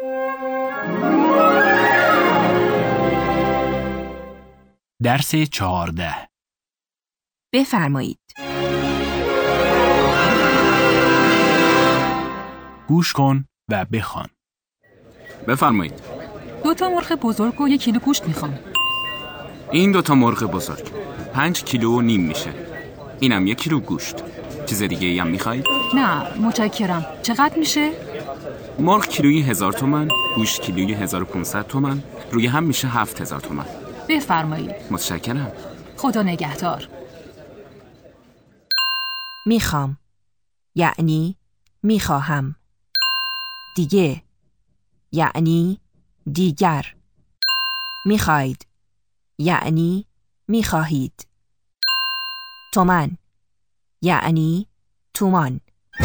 درس 14. بفرمایید. گوش کن و بخوان. بفرمایید. 2 مرغ بزرگ و 1 کیلو گوشت میخوام. این 2 مرغ بزرگ 5 کیلو و نیم میشه. اینم 1 کیلو گوشت. چیز دیگه ای هم میخواید؟ نه متشکرم. چقدر میشه؟ مرغ کیلویی 1000 تومان، گوشت کیلویی 1500 تومان، روی هم میشه 7000 تومان. بفرمایید. متشکرم. خدا نگهدار. میخوام یعنی میخواهم. دیگه یعنی دیگر. میخواید یعنی میخواهید. تومان یعنی تومان.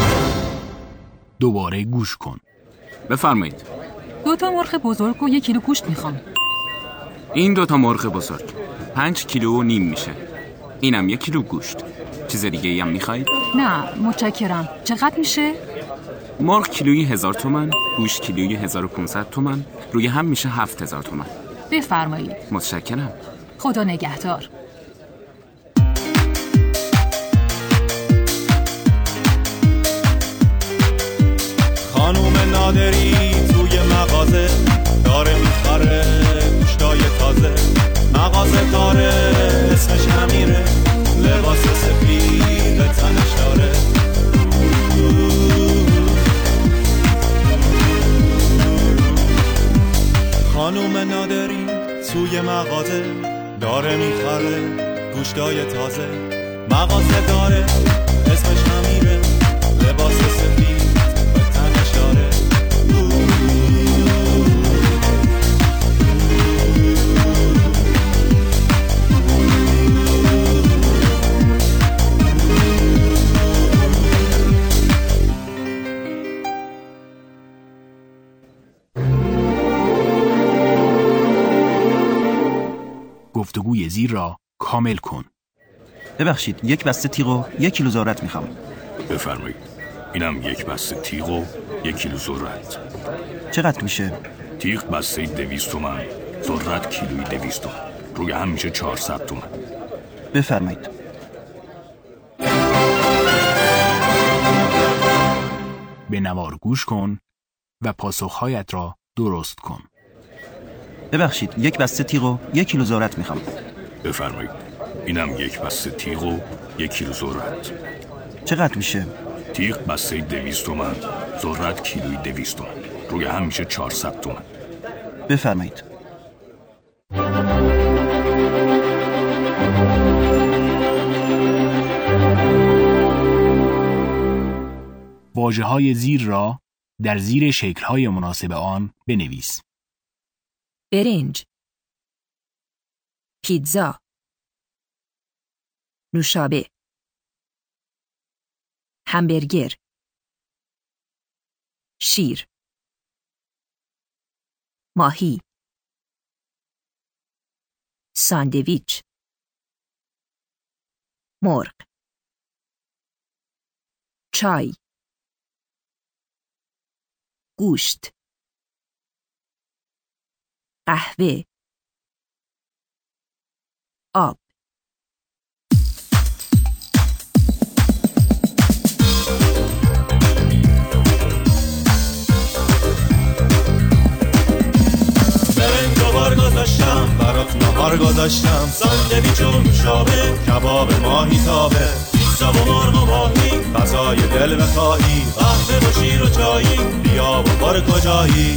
دوباره گوش کن. بفرمایید. 2 مرغ بزرگ و 1 کیلو گوشت میخوام. این 2 مرغ بزرگ 5 کیلو و نیم میشه. اینم 1 کیلو گوشت. چیز دیگه ای هم میخواید؟ نه متشکرم. چقدر میشه؟ مرغ کیلویی 1000 تومان، گوشت کیلویی 1500 تومان، روی هم میشه 7000 تومان. بفرمایید. متشکرم. خدا نگهدار. خانوم نادری توی مغازه داره میخره گوشتای تازه. مغازه داره اسمش امیره، لباس سفید تنش داره. خانوم نادری توی مغازه داره میخره گوشتای تازه. مغازه داره اسمش امیره، لباس سفید تنش داره. گفتگوی زیر را کامل کن. ببخشید 1 بسته تیغ و 1 کیلو ذرت میخوام. بفرمایید. اینم 1 بسته تیغ و 1 کیلو ذرت. چقدر میشه؟ تیغ بسته 200 تومان، ذرت کیلویی 200 تومان، روی هم میشه 400 تومان. بفرمایید. به نوار گوش کن و پاسخهایت را درست کن. ببخشید 1 بسته تیغ و 1 کیلو ذرت میخوام. بفرمایید. اینم 1 بسته تیغ و 1 کیلو ذرت. چقدر میشه؟ تیغ بسته 200 تومان، ذرت کیلویی 200 تومان، روی هم میشه 400 تومان. بفرمایید. واژه‌های زیر را در زیر شکل‌های مناسب آن بنویس. برنج، پیتزا، نوشابه، همبرگر، شیر، ماهی، ساندویچ، مرغ، چای، گوشت، قهوه، آب. برنج و بار گذاشتم برات نهار گذاشتم. ساندویچ و نوشابه، کباب ماهی تابه، پیتزا و مرغ و ماهی، غذای دل بخواهی، قهوه و شیر و چایی، بیا و بار کجایی.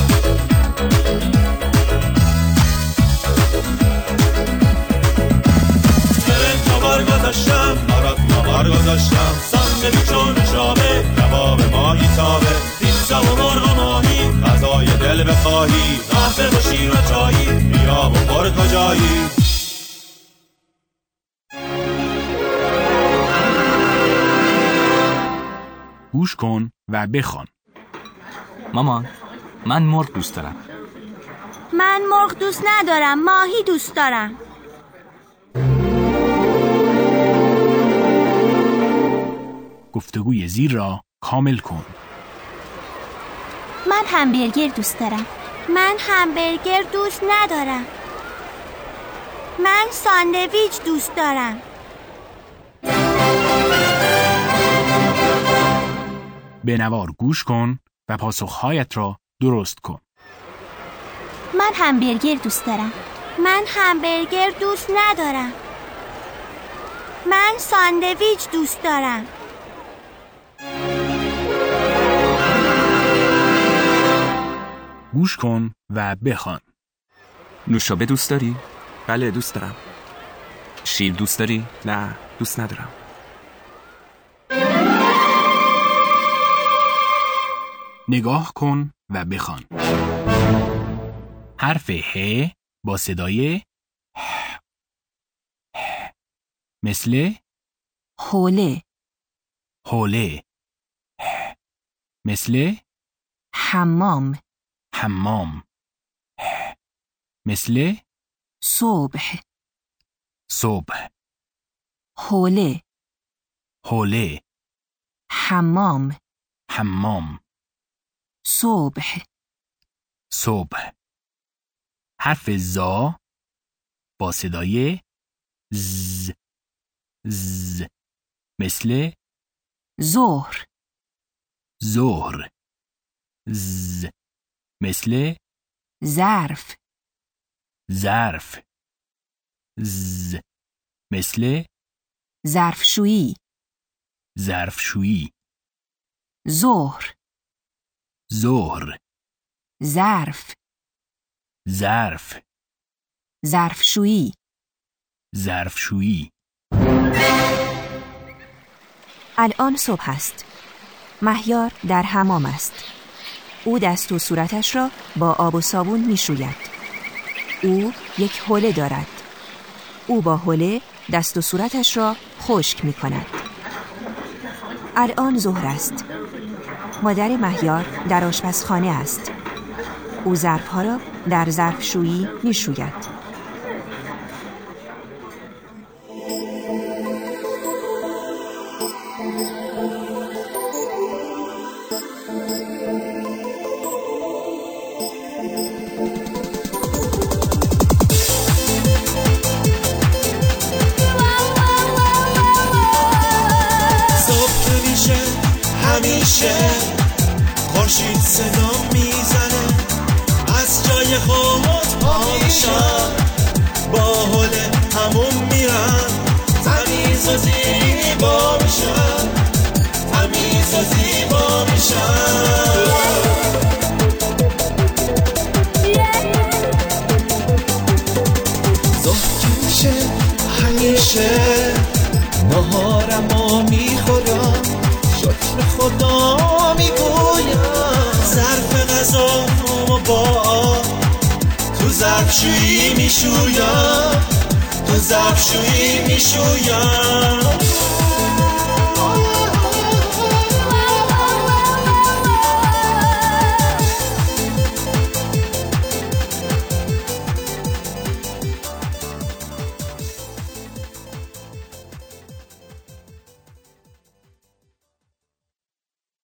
گذاشتم برات نهار گذاشتم. ساندویچ و نوشابه، کباب ماهی تابه، پیتزا و مرغ و ماهی، غذای دل بخواهی، قهوه و شیر و چایی، بیا و بار کجایی. گوش کن و بخوان. مامان، من مرغ دوست دارم. من مرغ دوست ندارم، ماهی دوست دارم. گفتگوی زیر را کامل کن. من همبرگر دوست دارم. من همبرگر دوست ندارم. من ساندویچ دوست دارم. به نوار گوش کن و پاسخهایت را درست کن. من همبرگر دوست دارم. من همبرگر دوست ندارم. من ساندویچ دوست دارم. گوش کن و بخوان. نوشابه دوست داری؟ بله دوست دارم. شیر دوست داری؟ نه دوست ندارم. نگاه کن و بخوان. حرف ه با صدای مثل حوله. حوله. مثل حمام. حمام. مثل صبح. صبح. حوله. حوله. حمام. حمام. صبح. صبح. حرف زا با صدای ز. ز. مثل ظهر. ظهر. ز. مثل ظرف. ظرف. ز. مثل ظرفشویی. ظرفشویی. ظهر. ظهر. ظرف. ظرف. ظرفشویی. ظرفشویی. الان صبح است. مهیار در حمام است. او دست و صورتش را با آب و صابون می شوید. او یک حوله دارد. او با حوله دست و صورتش را خشک می کند. الان ظهر است. مادر مهیار در آشپزخانه است. او ظرفها را در ظرفشویی می شوید. همیشه خورشید صدا میزنه از جای خود آمیشم با حل همون میرم تمیز و زیبا میشم تمیز و زیبا میشم ظهر که میشه همیشه نهارمو میخورم شکر خدا میگویم ظرف غذامو با آب تو ظرفشویی میشویم تو ظرفشویی میشویم